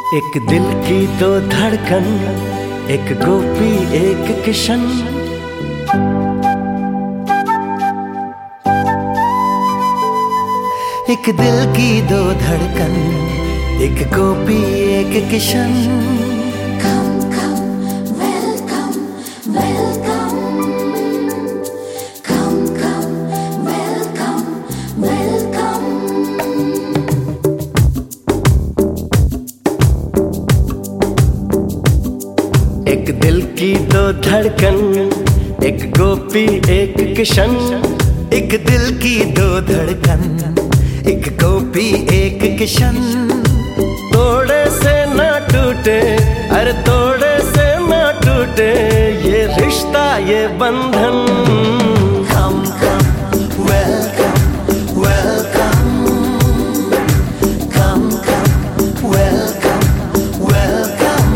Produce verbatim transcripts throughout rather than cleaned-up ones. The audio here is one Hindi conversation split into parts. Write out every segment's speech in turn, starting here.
एक दिल की दो धड़कन, एक गोपी एक किशन। एक दिल की दो धड़कन, एक गोपी एक Kishan. Come, come, welcome, welcome. Come, come, welcome, welcome. एक दिल की दो धड़कन, एक गोपी एक किशन। एक दिल की दो धड़कन, एक गोपी एक किशन। तोड़े से ना टूटे, अरे तोड़े से ना टूटे ये रिश्ता ये बंधन। Come, come, welcome, welcome. Come, come, welcome, welcome.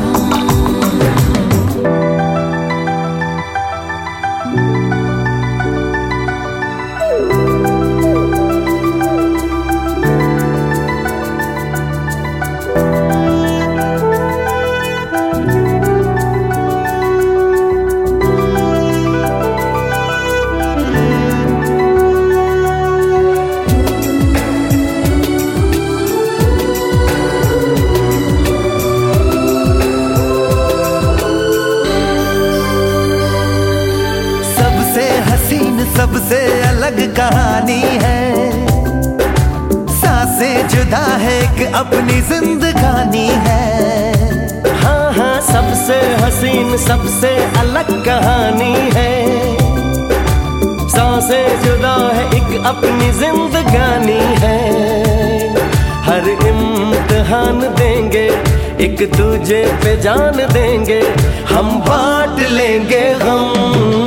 सबसे अलग कहानी है, सांसें जुदा है एक अपनी जिंदगानी है। हाँ हाँ सबसे हसीन सबसे अलग कहानी है, सांसें जुदा है एक अपनी जिंदगानी है। हर इम्तिहान देंगे एक दूजे पे जान देंगे, हम बांट लेंगे हम।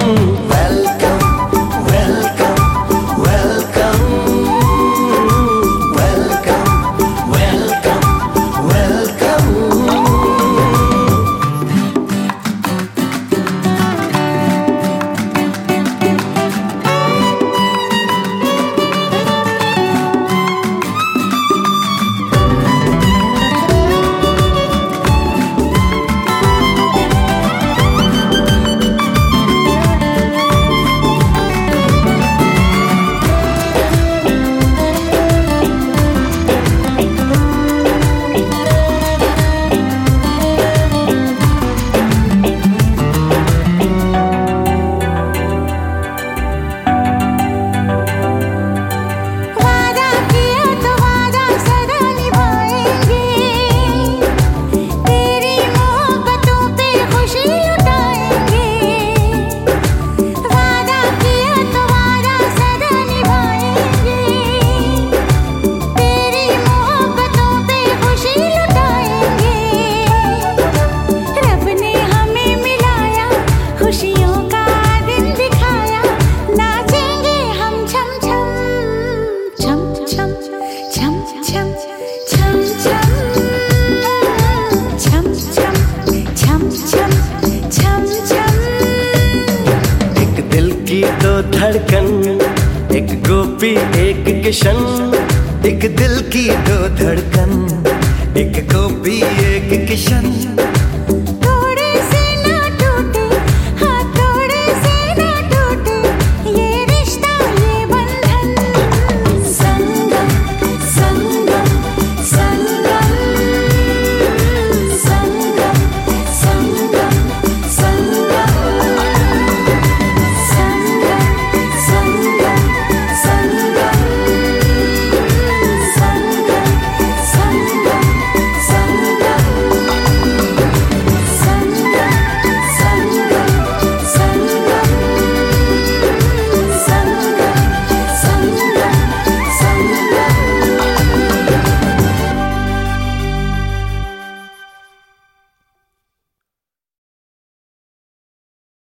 धड़कन एक गोपी एक किशन। एक दिल की दो धड़कन, एक गोपी एक किशन।